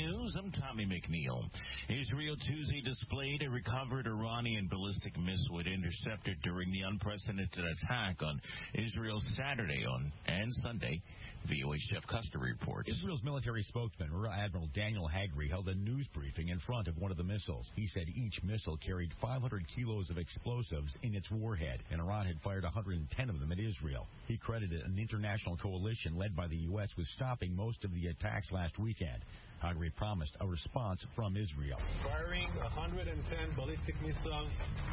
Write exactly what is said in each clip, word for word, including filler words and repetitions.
News, I'm Tommy McNeil. Israel Tuesday displayed a recovered Iranian ballistic missile it intercepted during the unprecedented attack on Israel Saturday on and Sunday. V O A Jeff Custer reports. Israel's military spokesman, Rear Admiral Daniel Hagri, held a news briefing in front of one of the missiles. He said each missile carried five hundred kilos of explosives in its warhead, and Iran had fired one hundred ten of them at Israel. He credited an international coalition led by the U S with stopping most of the attacks last weekend. Hagri promised a response from Israel. Firing one hundred ten ballistic missiles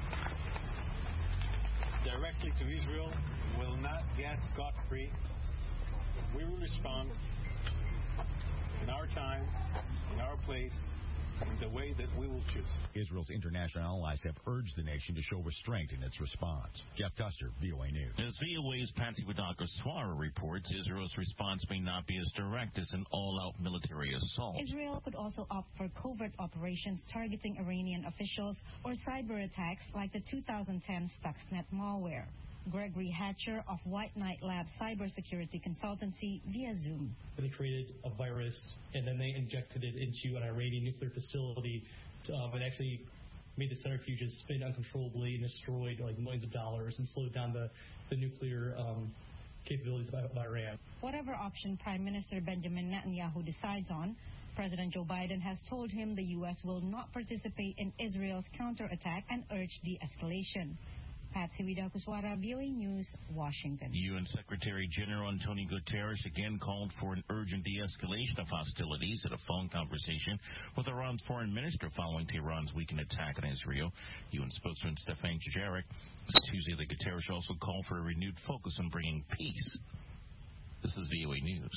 directly to Israel will not get scot-free. We will respond in our time, in our place, in the way that we will choose. Israel's international allies have urged the nation to show restraint in its response. Jeff Custer, V O A News. As V O A's Patsy Wadaka-Swara reports, Israel's response may not be as direct as an all-out military assault. Israel could also opt for covert operations targeting Iranian officials or cyber attacks like the two thousand ten Stuxnet malware. Gregory Hatcher of White Knight Labs cybersecurity consultancy via Zoom. They created a virus and then they injected it into an Iranian nuclear facility um, and actually made the centrifuges spin uncontrollably and destroyed like millions of dollars and slowed down the, the nuclear um, capabilities of, of Iran. Whatever option Prime Minister Benjamin Netanyahu decides on, President Joe Biden has told him the U S will not participate in Israel's counterattack and urged de-escalation. Patsy Wadaka-Swara, V O A News, Washington. U N Secretary General Antonio Guterres again called for an urgent de-escalation of hostilities at a phone conversation with Iran's foreign minister following Tehran's weekend attack on Israel. U N spokesman Stefan Dujarric. Tuesday, the Guterres also called for a renewed focus on bringing peace. This is V O A News.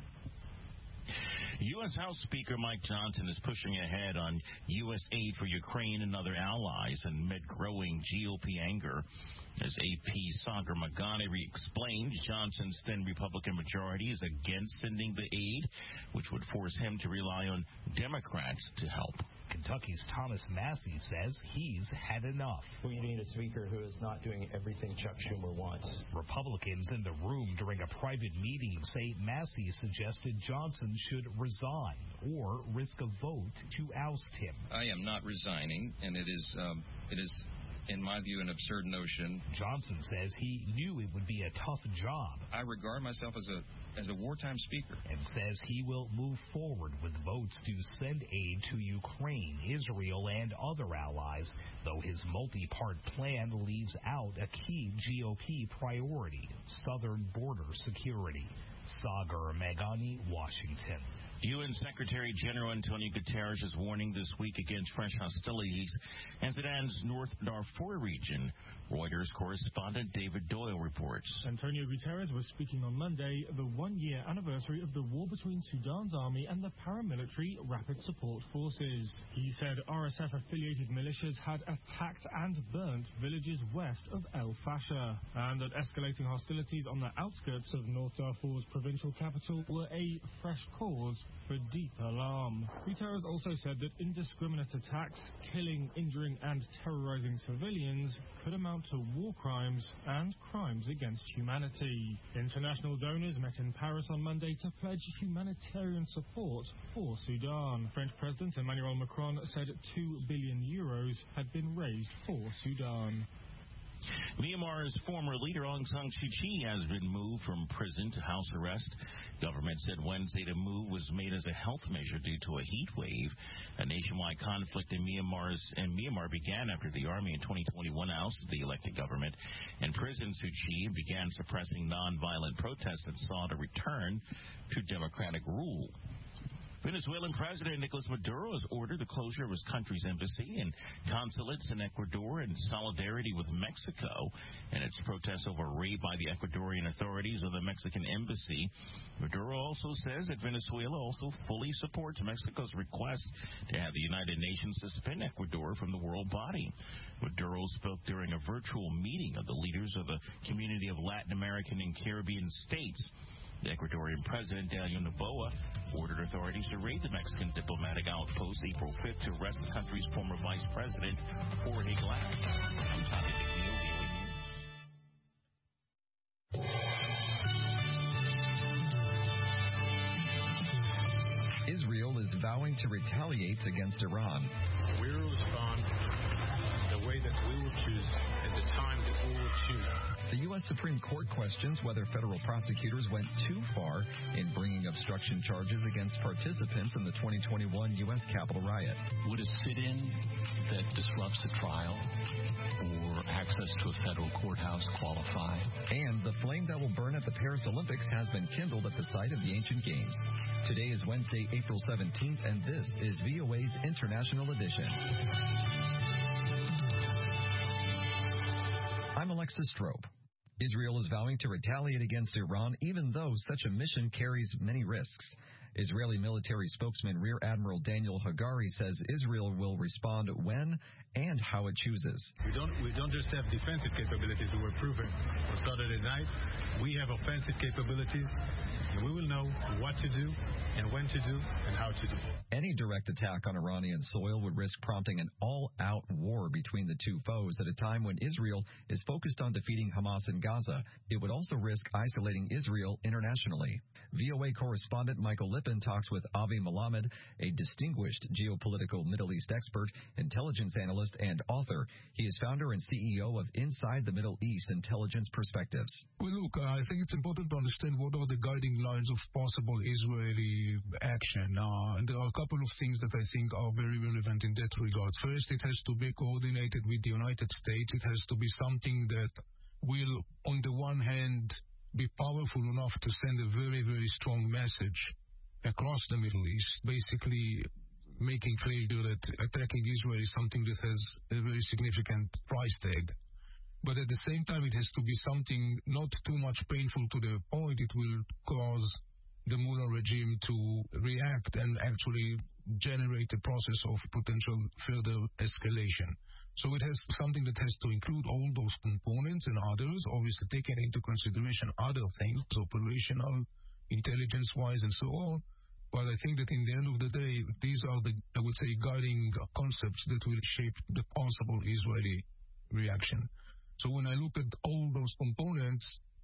U S House Speaker Mike Johnson is pushing ahead on U S aid for Ukraine and other allies amid growing G O P anger. As A P Sagar Magane explained, Johnson's then Republican majority is against sending the aid, which would force him to rely on Democrats to help. Kentucky's Thomas Massie says he's had enough. We need a speaker who is not doing everything Chuck Schumer wants. Republicans in the room during a private meeting say Massie suggested Johnson should resign or risk a vote to oust him. I am not resigning, and it is um, it is, in my view, an absurd notion. Johnson says he knew it would be a tough job. I regard myself as a as a wartime speaker. And says he will move forward with votes to send aid to Ukraine, Israel, and other allies, though his multi-part plan leaves out a key G O P priority, southern border security. Sagar Magani, Washington. U N Secretary General Antonio Guterres is warning this week against fresh hostilities in Sudan's North Darfur region. Reuters correspondent David Doyle reports. Antonio Guterres was speaking on Monday, the one-year anniversary of the war between Sudan's army and the paramilitary Rapid Support Forces. He said R S F-affiliated militias had attacked and burnt villages west of El Fasher, and that escalating hostilities on the outskirts of North Darfur's provincial capital were a fresh cause for deep alarm. Guterres also said that indiscriminate attacks, killing, injuring, and terrorizing civilians could amount to war crimes and crimes against humanity. International donors met in Paris on Monday to pledge humanitarian support for Sudan. French President Emmanuel Macron said two billion euros had been raised for Sudan. Myanmar's former leader Aung San Suu Kyi has been moved from prison to house arrest. Government said Wednesday the move was made as a health measure due to a heat wave. A nationwide conflict in Myanmar's in Myanmar began after the army in twenty twenty-one ousted the elected government. In prison, Suu Kyi began suppressing nonviolent protests and sought a return to democratic rule. Venezuelan President Nicolas Maduro has ordered the closure of his country's embassy and consulates in Ecuador in solidarity with Mexico and its protests over a raid by the Ecuadorian authorities of the Mexican embassy. Maduro also says that Venezuela also fully supports Mexico's request to have the United Nations suspend Ecuador from the world body. Maduro spoke during a virtual meeting of the leaders of the community of Latin American and Caribbean states. The Ecuadorian President Daniel Noboa ordered authorities to raid the Mexican diplomatic outpost April fifth to arrest the country's former vice president, Jorge Glass. I'm Tommy McNeil. Israel is vowing vowing to retaliate against Iran. We will respond the way that we will choose at the time that we will choose. The U S Supreme Court questions whether federal prosecutors went too far in bringing obstruction charges against participants in the twenty twenty-one U S Capitol riot. Would a sit-in that disrupts a trial or access to a federal courthouse qualify? And the flame that will burn at the Paris Olympics has been kindled at the site of the ancient games. Today is Wednesday, April seventeenth, and this is V O A's International Edition. I'm Alexis Strope. Israel is vowing to retaliate against Iran, even though such a mission carries many risks. Israeli military spokesman Rear Admiral Daniel Hagari says Israel will respond when and how it chooses. We don't we don't just have defensive capabilities that were proven on Saturday night. We have offensive capabilities, and we will know what to do and when to do and how to do. Any direct attack on Iranian soil would risk prompting an all-out war between the two foes at a time when Israel is focused on defeating Hamas in Gaza. It would also risk isolating Israel internationally. V O A correspondent Michael Lippin talks with Avi Melamed, a distinguished geopolitical Middle East expert, intelligence analyst, and author. He is founder and C E O of Inside the Middle East Intelligence Perspectives. Well, look, I think it's important to understand what are the guiding lines of possible Israeli action. Uh, and there are a couple of things that I think are very relevant in that regard. First, it has to be coordinated with the United States. It has to be something that will, on the one hand, be powerful enough to send a very, very strong message across the Middle East, basically making clear that attacking Israel is something that has a very significant price tag. But at the same time, it has to be something not too much painful to the point it will cause the Mullah regime to react and actually generate a process of potential further escalation. So it has something that has to include all those components and others, obviously taking into consideration other things, operational, intelligence-wise, and so on. But I think that in the end of the day, these are the, I would say, guiding concepts that will shape the possible Israeli reaction. So when I look at all those components,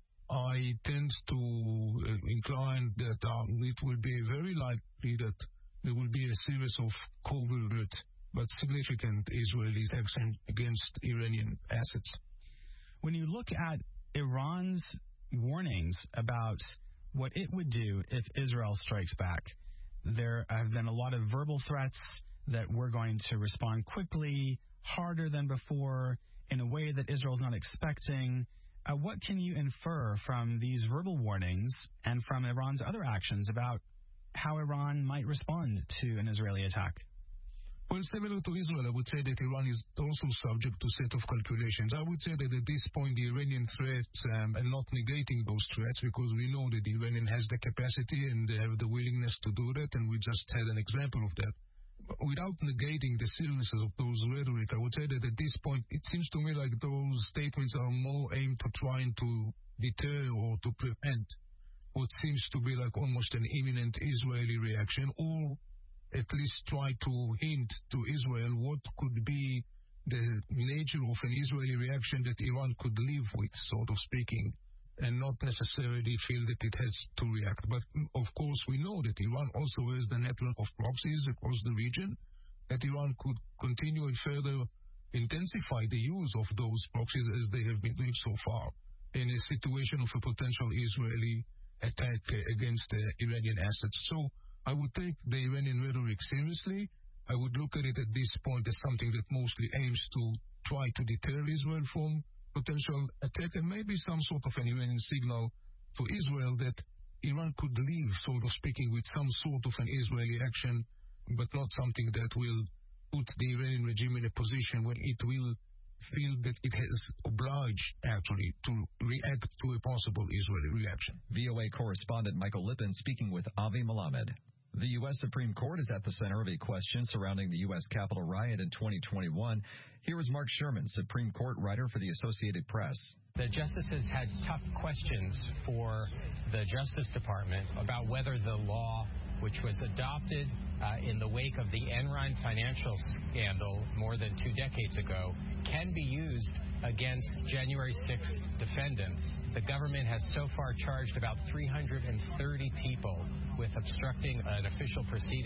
I tend to uh, incline that uh, it will be very likely that there will be a series of covert but significant Israeli action against Iranian assets. When you look at Iran's warnings about what it would do if Israel strikes back, there have been a lot of verbal threats that we're going to respond quickly, harder than before, in a way that Israel's not expecting. Uh, what can you infer from these verbal warnings and from Iran's other actions about how Iran might respond to an Israeli attack? Well, similar to Israel, I would say that Iran is also subject to a set of calculations. I would say that at this point, the Iranian threats, um, and not negating those threats, because we know that the Iranian has the capacity and they have the willingness to do that, and we just had an example of that. Without negating the seriousness of those rhetoric, I would say that at this point, it seems to me like those statements are more aimed to trying to deter or to prevent what seems to be like almost an imminent Israeli reaction, or at least try to hint to Israel what could be the nature of an Israeli reaction that Iran could live with, sort of speaking, and not necessarily feel that it has to react. But, of course, we know that Iran also has the network of proxies across the region, that Iran could continue and further intensify the use of those proxies as they have been doing so far in a situation of a potential Israeli attack against the Iranian assets. So I would take the Iranian rhetoric seriously. I would look at it at this point as something that mostly aims to try to deter Israel from potential attack, and maybe some sort of an Iranian signal to Israel that Iran could leave, sort of speaking, with some sort of an Israeli action, but not something that will put the Iranian regime in a position where it will feel that it has obliged, actually, to react to a possible Israeli reaction. V O A correspondent Michael Lippin speaking with Avi Melamed. The U S Supreme Court is at the center of a question surrounding the U S Capitol riot in twenty twenty-one. Here is Mark Sherman, Supreme Court writer for the Associated Press. The justices had tough questions for the Justice Department about whether the law, which was adopted uh, in the wake of the Enron financial scandal more than two decades ago, can be used against January sixth defendants. The government has so far charged about three hundred thirty people with obstructing an official proceeding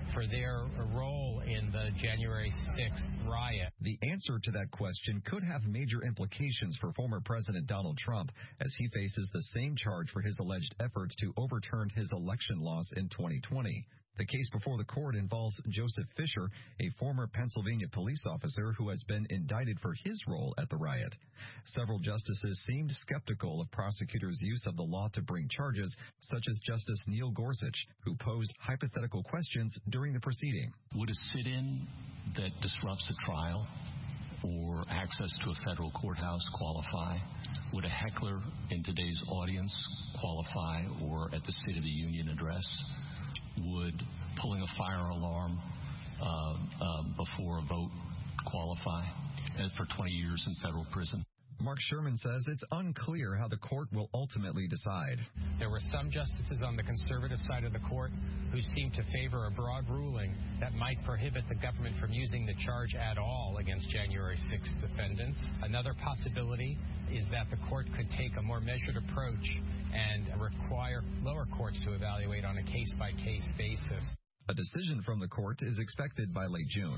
for their role in the January sixth riot. The answer to that question could have major implications for former President Donald Trump as he faces the same charge for his alleged efforts to overturn his election loss in twenty twenty. The case before the court involves Joseph Fisher, a former Pennsylvania police officer who has been indicted for his role at the riot. Several justices seemed skeptical of prosecutors' use of the law to bring charges, such as Justice Neil Gorsuch, who posed hypothetical questions during the proceeding. Would a sit-in that disrupts a trial or access to a federal courthouse qualify? Would a heckler in today's audience qualify, or at the State of the Union address? Would pulling a fire alarm uh, uh, before a vote qualify uh, for twenty years in federal prison? Mark Sherman says it's unclear how the court will ultimately decide. There were some justices on the conservative side of the court who seemed to favor a broad ruling that might prohibit the government from using the charge at all against January sixth defendants. Another possibility is that the court could take a more measured approach and require lower courts to evaluate on a case-by-case basis. A decision from the court is expected by late June.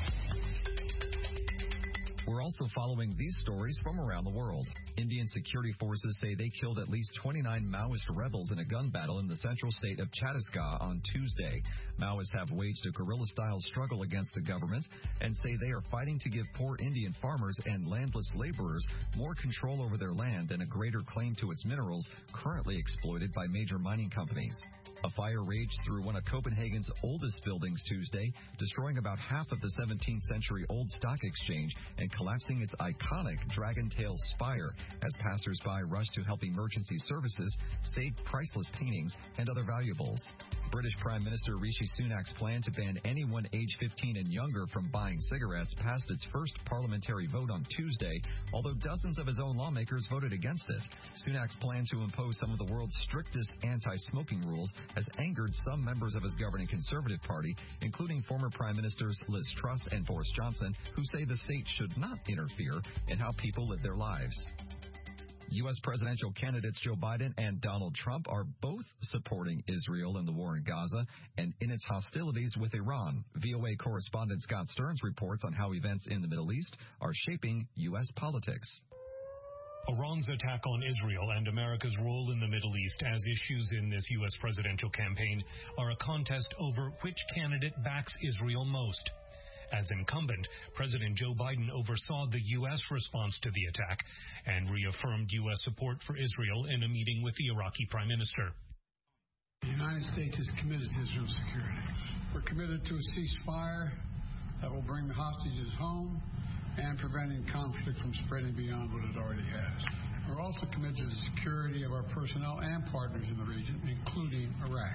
We're also following these stories from around the world. Indian security forces say they killed at least twenty-nine Maoist rebels in a gun battle in the central state of Chhattisgarh on Tuesday. Maoists have waged a guerrilla-style struggle against the government and say they are fighting to give poor Indian farmers and landless laborers more control over their land and a greater claim to its minerals currently exploited by major mining companies. A fire raged through one of Copenhagen's oldest buildings Tuesday, destroying about half of the seventeenth century old stock exchange and collapsing its iconic dragon tail spire as passers-by rushed to help emergency services save priceless paintings and other valuables. British Prime Minister Rishi Sunak's plan to ban anyone age fifteen and younger from buying cigarettes passed its first parliamentary vote on Tuesday, although dozens of his own lawmakers voted against it. Sunak's plan to impose some of the world's strictest anti-smoking rules has angered some members of his governing Conservative Party, including former Prime Ministers Liz Truss and Boris Johnson, who say the state should not interfere in how people live their lives. U S presidential candidates Joe Biden and Donald Trump are both supporting Israel in the war in Gaza and in its hostilities with Iran. V O A correspondent Scott Stearns reports on how events in the Middle East are shaping U S politics. Iran's attack on Israel and America's role in the Middle East as issues in this U S presidential campaign are a contest over which candidate backs Israel most. As incumbent, President Joe Biden oversaw the U S response to the attack and reaffirmed U S support for Israel in a meeting with the Iraqi Prime Minister. The United States is committed to Israel's security. We're committed to a ceasefire that will bring the hostages home and preventing conflict from spreading beyond what it already has. We're also committed to the security of our personnel and partners in the region, including Iraq.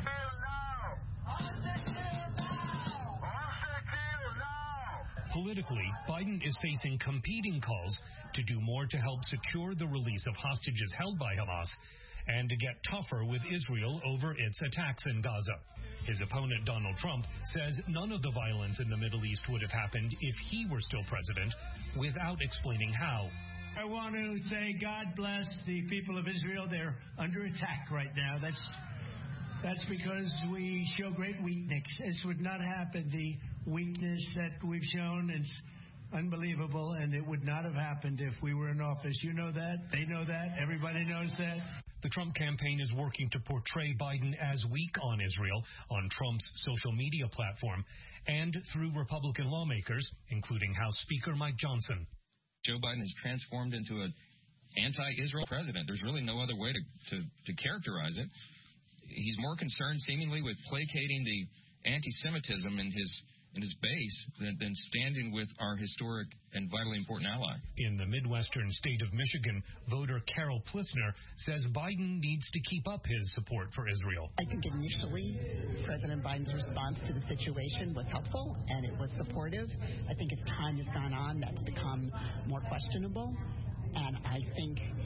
Politically, Biden is facing competing calls to do more to help secure the release of hostages held by Hamas and to get tougher with Israel over its attacks in Gaza. His opponent, Donald Trump, says none of the violence in the Middle East would have happened if he were still president, without explaining how. I want to say God bless the people of Israel. They're under attack right now. That's that's because we show great weakness. This would not happen. The weakness that we've shown is unbelievable, and it would not have happened if we were in office. You know that. They know that. Everybody knows that. The Trump campaign is working to portray Biden as weak on Israel on Trump's social media platform and through Republican lawmakers, including House Speaker Mike Johnson. Joe Biden has transformed into an anti-Israel president. There's really no other way to, to, to characterize it. He's more concerned, seemingly, with placating the anti-Semitism in his in his base than, than standing with our historic and vitally important ally. In the Midwestern state of Michigan, voter Carol Plissner says Biden needs to keep up his support for Israel. I think initially President Biden's response to the situation was helpful and it was supportive. I think as time has gone on, that's become more questionable. And I think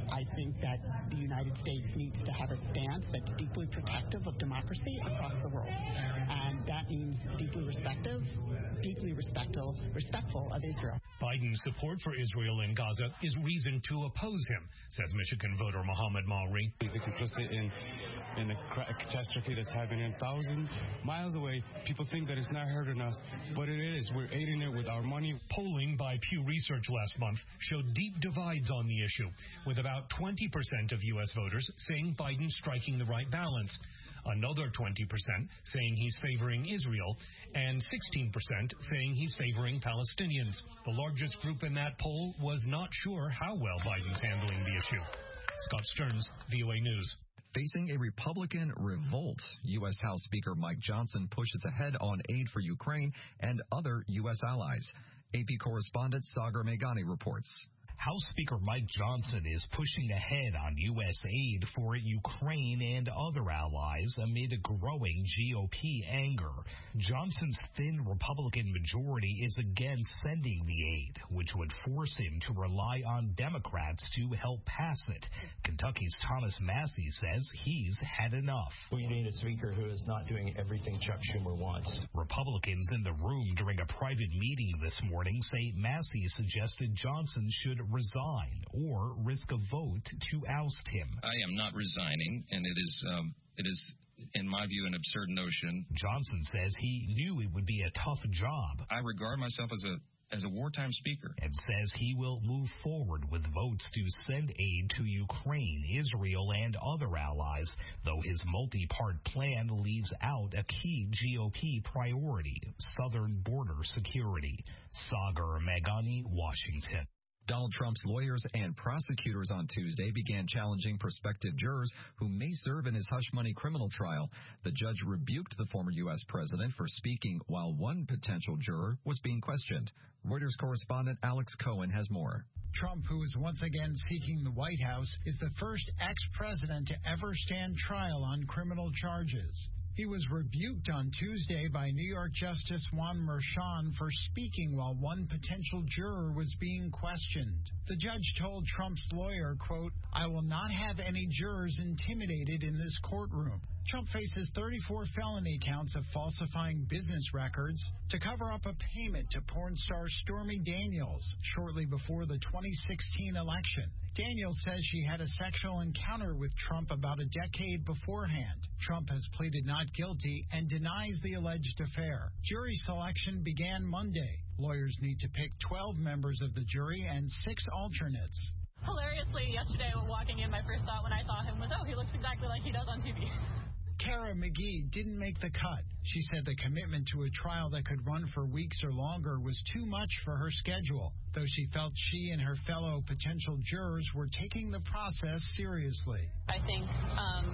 I think that the United States needs to have a stance that's deeply protective of democracy across the world. And that means deeply respectful, deeply respectful, respectful of Israel. Biden's support for Israel in Gaza is reason to oppose him, says Michigan voter Mohammed Mauri. He's complicit in, in a catastrophe that's happening a thousand miles away. People think that it's not hurting us, but it is. We're aiding it with our money. Polling by Pew Research last month showed deep divides on the issue, with about twenty percent of U S voters saying Biden's striking the right balance, another twenty percent saying he's favoring Israel, and sixteen percent saying he's favoring Palestinians. The largest group in that poll was not sure how well Biden's handling the issue. Scott Stearns, V O A News. Facing a Republican revolt, U S House Speaker Mike Johnson pushes ahead on aid for Ukraine and other U S allies. A P correspondent Sagar Meghani reports. House Speaker Mike Johnson is pushing ahead on U S aid for Ukraine and other allies amid growing G O P anger. Johnson's thin Republican majority is again sending the aid, which would force him to rely on Democrats to help pass it. Kentucky's Thomas Massie says he's had enough. We need a speaker who is not doing everything Chuck Schumer wants. Republicans in the room during a private meeting this morning say Massie suggested Johnson should resign or risk a vote to oust him. I am not resigning, and it is um, it is, in my view, an absurd notion. Johnson says he knew it would be a tough job. I regard myself as a as a wartime speaker. And says he will move forward with votes to send aid to Ukraine, Israel, and other allies, though his multi-part plan leaves out a key G O P priority, southern border security. Sagar Meghani, Washington. Donald Trump's lawyers and prosecutors on Tuesday began challenging prospective jurors who may serve in his hush-money criminal trial. The judge rebuked the former U S president for speaking while one potential juror was being questioned. Reuters correspondent Alex Cohen has more. Trump, who is once again seeking the White House, is the first ex-president to ever stand trial on criminal charges. He was rebuked on Tuesday by New York Justice Juan Merchan for speaking while one potential juror was being questioned. The judge told Trump's lawyer, quote, "I will not have any jurors intimidated in this courtroom." Trump faces thirty-four felony counts of falsifying business records to cover up a payment to porn star Stormy Daniels shortly before the twenty sixteen election. Daniels says she had a sexual encounter with Trump about a decade beforehand. Trump has pleaded not guilty and denies the alleged affair. Jury selection began Monday. Lawyers need to pick twelve members of the jury and six alternates. Hilariously, yesterday walking in, my first thought when I saw him was, oh, he looks exactly like he does on T V. Kara McGee didn't make the cut. She said the commitment to a trial that could run for weeks or longer was too much for her schedule, though she felt she and her fellow potential jurors were taking the process seriously. I think um,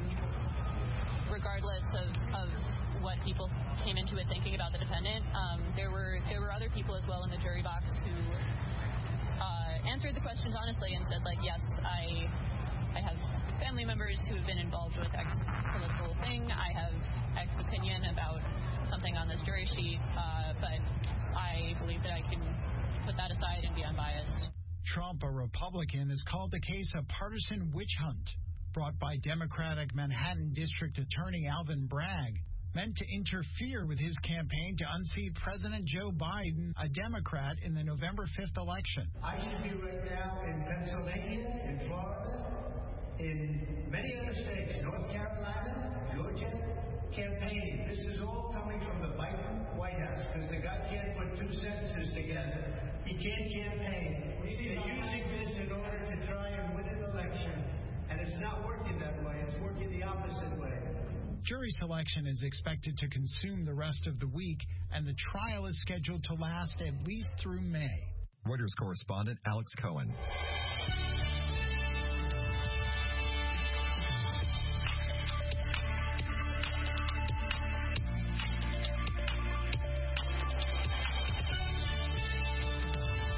regardless of, of what people came into it thinking about the defendant, um, there were there were other people as well in the jury box who uh, answered the questions honestly and said, like, yes, I I have family members who have been involved with X political thing. I have X opinion about something on this jury sheet, uh, but I believe that I can put that aside and be unbiased. Trump, a Republican, has called the case a partisan witch hunt brought by Democratic Manhattan District Attorney Alvin Bragg, meant to interfere with his campaign to unseat President Joe Biden, a Democrat, in the November fifth election. I should be right now in Pennsylvania, in Florida, in many other states, North Carolina, Georgia, campaigning. This is all coming from the Biden White House because the guy can't put two sentences together. He can't campaign. They're using this in order to try and win an election, and it's not working that way. It's working the opposite way. Jury selection is expected to consume the rest of the week, and the trial is scheduled to last at least through May. Reuters correspondent Alex Cohen.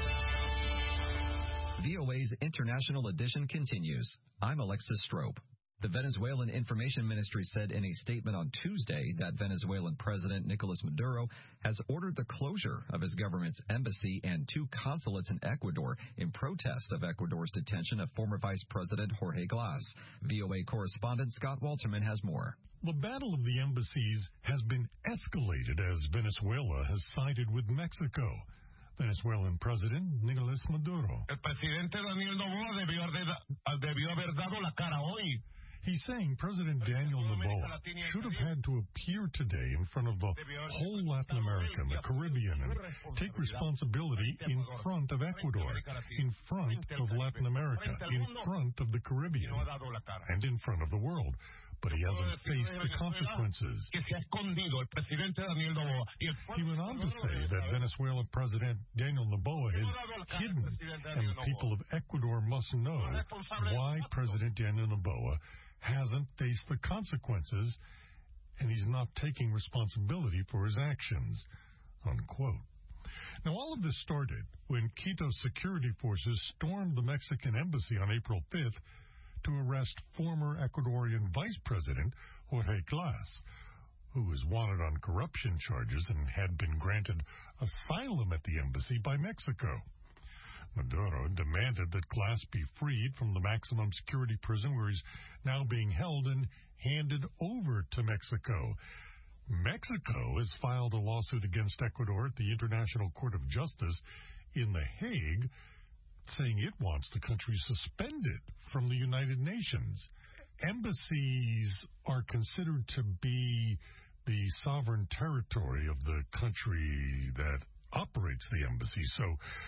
V O A's International Edition continues. I'm Alexis Strope. The Venezuelan Information Ministry said in a statement on Tuesday that Venezuelan President Nicolas Maduro has ordered the closure of his government's embassy and two consulates in Ecuador in protest of Ecuador's detention of former Vice President Jorge Glass. V O A correspondent Scott Walterman has more. The battle of the embassies has been escalated as Venezuela has sided with Mexico. Venezuelan President Nicolas Maduro. El presidente Daniel Noboa debió, debió haber dado la cara hoy. He's saying President Daniel Noboa should have had to appear today in front of the whole Latin America and the Caribbean and take responsibility in front of Ecuador, in front of Latin America, in front of the Caribbean, and in front of the world. But he hasn't faced the consequences. He went on to say that Venezuela President Daniel Noboa is hidden, and the people of Ecuador must know why President Daniel Noboa hasn't faced the consequences, and he's not taking responsibility for his actions, unquote. Now, all of this started when Quito security forces stormed the Mexican embassy on April fifth to arrest former Ecuadorian Vice President Jorge Glass, who was wanted on corruption charges and had been granted asylum at the embassy by Mexico. Maduro demanded that Glass be freed from the maximum security prison where he's now being held and handed over to Mexico. Mexico has filed a lawsuit against Ecuador at the International Court of Justice in The Hague, saying it wants the country suspended from the United Nations. Embassies are considered to be the sovereign territory of the country that operates the embassy. So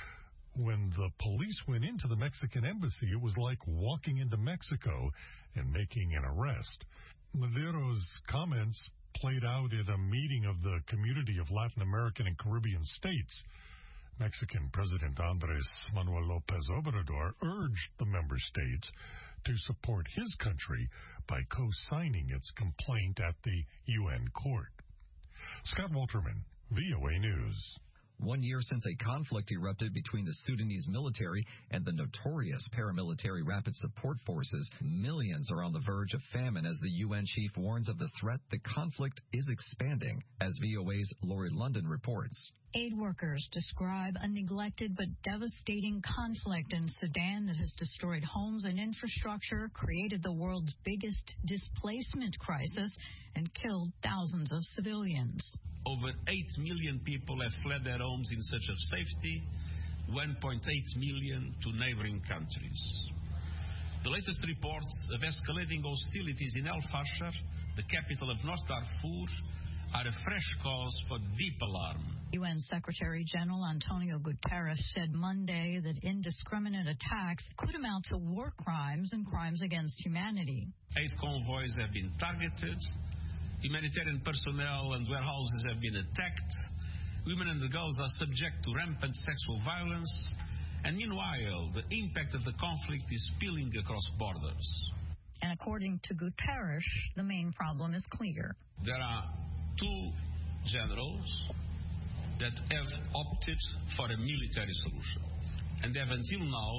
when the police went into the Mexican embassy, it was like walking into Mexico and making an arrest. Maduro's comments played out at a meeting of the Community of Latin American and Caribbean States. Mexican President Andrés Manuel López Obrador urged the member states to support his country by co-signing its complaint at the U N court. Scott Walterman, V O A News. One year since a conflict erupted between the Sudanese military and the notorious paramilitary Rapid Support Forces, millions are on the verge of famine as the U N chief warns of the threat the conflict is expanding, as V O A's Lori London reports. Aid workers describe a neglected but devastating conflict in Sudan that has destroyed homes and infrastructure, created the world's biggest displacement crisis, and killed thousands of civilians. Over eight million people have fled their homes in search of safety, one point eight million to neighboring countries. The latest reports of escalating hostilities in El Fasher, the capital of North Darfur, are a fresh cause for deep alarm. U N Secretary General Antonio Guterres said Monday that indiscriminate attacks could amount to war crimes and crimes against humanity. Aid convoys have been targeted. Humanitarian personnel and warehouses have been attacked. Women and girls are subject to rampant sexual violence. And meanwhile, the impact of the conflict is spilling across borders. And according to Guterres, the main problem is clear. There are two generals that have opted for a military solution and have until now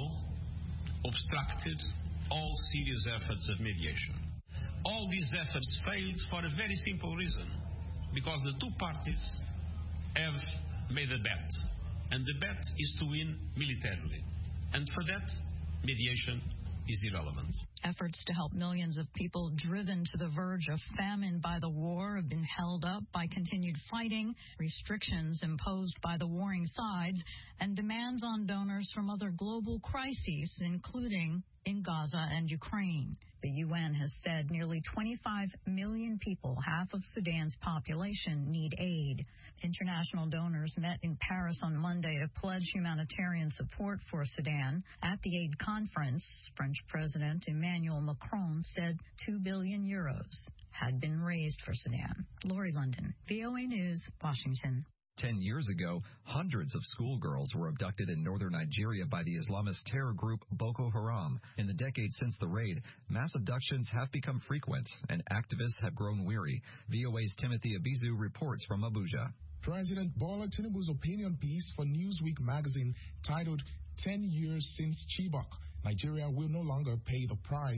obstructed all serious efforts of mediation. All these efforts failed for a very simple reason, because the two parties have made a bet, and the bet is to win militarily. And for that, mediation is irrelevant. Efforts to help millions of people driven to the verge of famine by the war have been held up by continued fighting, restrictions imposed by the warring sides, and demands on donors from other global crises, including in Gaza and Ukraine. The U N has said nearly twenty-five million people, half of Sudan's population, need aid. International donors met in Paris on Monday to pledge humanitarian support for Sudan. At the aid conference, French President Emmanuel Macron said two billion euros had been raised for Sudan. Lori London, V O A News, Washington. Ten years ago, hundreds of schoolgirls were abducted in northern Nigeria by the Islamist terror group Boko Haram. In the decades since the raid, mass abductions have become frequent, and activists have grown weary. V O A's Timothy Abizu reports from Abuja. President Bola Tinubu's opinion piece for Newsweek magazine titled ten years since Chibok, Nigeria will no longer pay the price,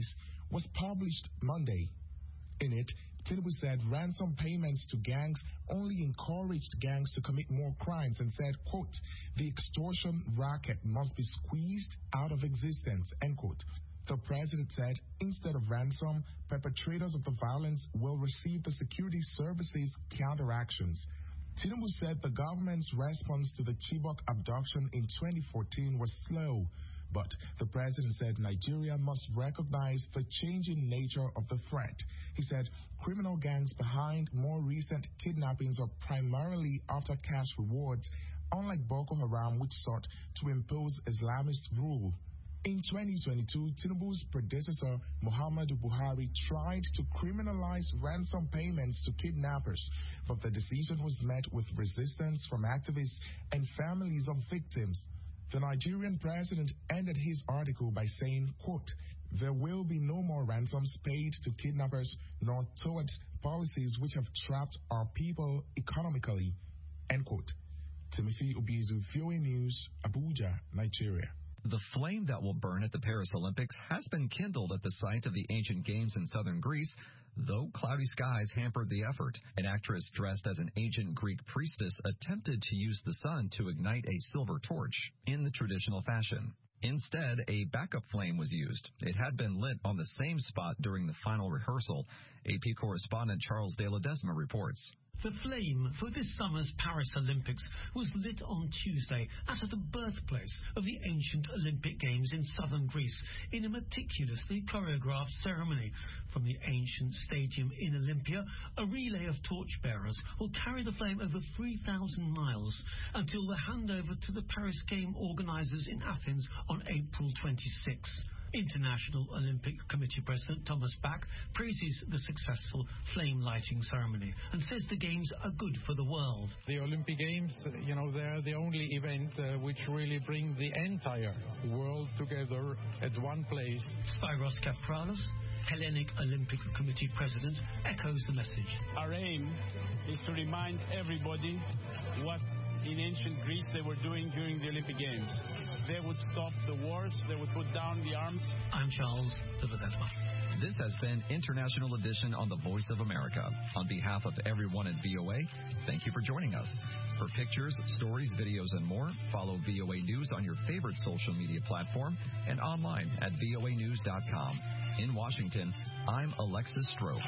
was published Monday. In it, Tinubu said ransom payments to gangs only encouraged gangs to commit more crimes and said, quote, the extortion racket must be squeezed out of existence, end quote. The president said instead of ransom, perpetrators of the violence will receive the security services counteractions. Tinubu said the government's response to the Chibok abduction in twenty fourteen was slow, but the president said Nigeria must recognize the changing nature of the threat. He said criminal gangs behind more recent kidnappings are primarily after cash rewards, unlike Boko Haram, which sought to impose Islamist rule. In twenty twenty-two, Tinubu's predecessor, Muhammadu Buhari, tried to criminalize ransom payments to kidnappers, but the decision was met with resistance from activists and families of victims. The Nigerian president ended his article by saying, quote, there will be no more ransoms paid to kidnappers nor towards policies which have trapped our people economically, end quote. Timothy Obizu, V O A News, Abuja, Nigeria. The flame that will burn at the Paris Olympics has been kindled at the site of the ancient games in southern Greece, though cloudy skies hampered the effort. An actress dressed as an ancient Greek priestess attempted to use the sun to ignite a silver torch in the traditional fashion. Instead, a backup flame was used. It had been lit on the same spot during the final rehearsal. A P correspondent Charles De Ledesma reports. The flame for this summer's Paris Olympics was lit on Tuesday at the birthplace of the ancient Olympic Games in southern Greece in a meticulously choreographed ceremony. From the ancient stadium in Olympia, a relay of torchbearers will carry the flame over three thousand miles until the handover to the Paris Game organizers in Athens on April twenty-sixth. International Olympic Committee President Thomas Bach praises the successful flame lighting ceremony and says the games are good for the world. The Olympic Games, you know, they're the only event uh, which really bring the entire world together at one place. Spyros Kapralos, Hellenic Olympic Committee President, echoes the message. Our aim is to remind everybody what in ancient Greece they were doing during the Olympic Games. They would stop the wars, they would put down the arms. I'm Charles De Ledesma. This has been International Edition on the Voice of America. On behalf of everyone at V O A, thank you for joining us. For pictures, stories, videos, and more, follow V O A News on your favorite social media platform and online at V O A news dot com. In Washington, I'm Alexis Stroh.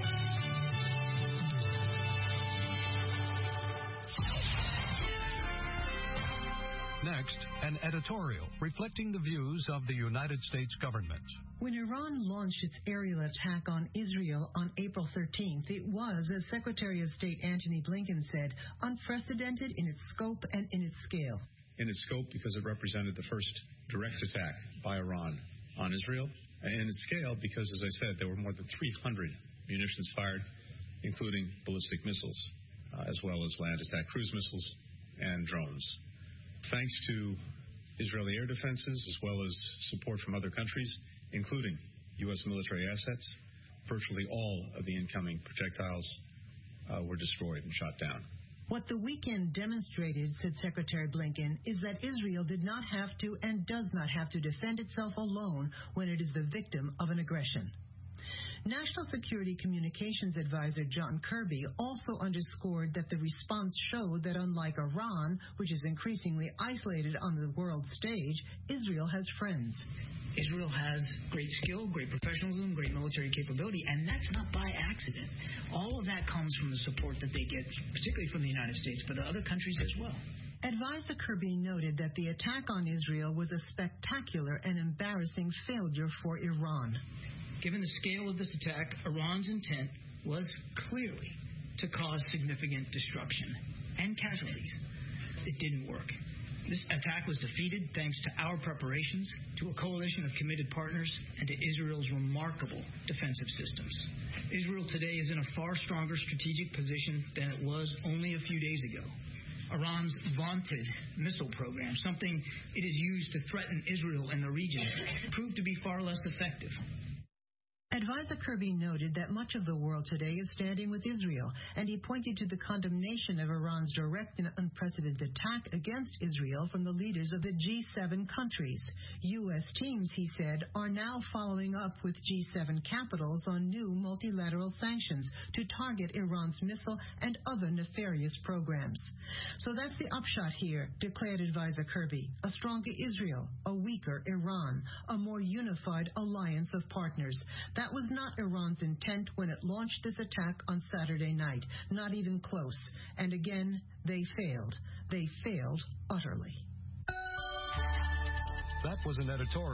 Next, an editorial reflecting the views of the United States government. When Iran launched its aerial attack on Israel on April thirteenth, it was, as Secretary of State Antony Blinken said, unprecedented in its scope and in its scale. In its scope because it represented the first direct attack by Iran on Israel, and in its scale because, as I said, there were more than three hundred munitions fired, including ballistic missiles, uh, as well as land attack cruise missiles and drones. Thanks to Israeli air defenses, as well as support from other countries, including U S military assets, virtually all of the incoming projectiles uh, were destroyed and shot down. What the weekend demonstrated, said Secretary Blinken, is that Israel did not have to and does not have to defend itself alone when it is the victim of an aggression. National Security Communications Advisor John Kirby also underscored that the response showed that unlike Iran, which is increasingly isolated on the world stage, Israel has friends. Israel has great skill, great professionalism, great military capability, and that's not by accident. All of that comes from the support that they get, particularly from the United States, but other countries as well. Advisor Kirby noted that the attack on Israel was a spectacular and embarrassing failure for Iran. Given the scale of this attack, Iran's intent was clearly to cause significant destruction and casualties. It didn't work. This attack was defeated thanks to our preparations, to a coalition of committed partners, and to Israel's remarkable defensive systems. Israel today is in a far stronger strategic position than it was only a few days ago. Iran's vaunted missile program, something it has used to threaten Israel and the region, proved to be far less effective. Advisor Kirby noted that much of the world today is standing with Israel, and he pointed to the condemnation of Iran's direct and unprecedented attack against Israel from the leaders of the G seven countries. U S teams, he said, are now following up with G seven capitals on new multilateral sanctions to target Iran's missile and other nefarious programs. So that's the upshot here, declared Advisor Kirby. A stronger Israel, a weaker Iran, a more unified alliance of partners. That was not Iran's intent when it launched this attack on Saturday night. Not even close. And again, they failed. They failed utterly. That was an editorial.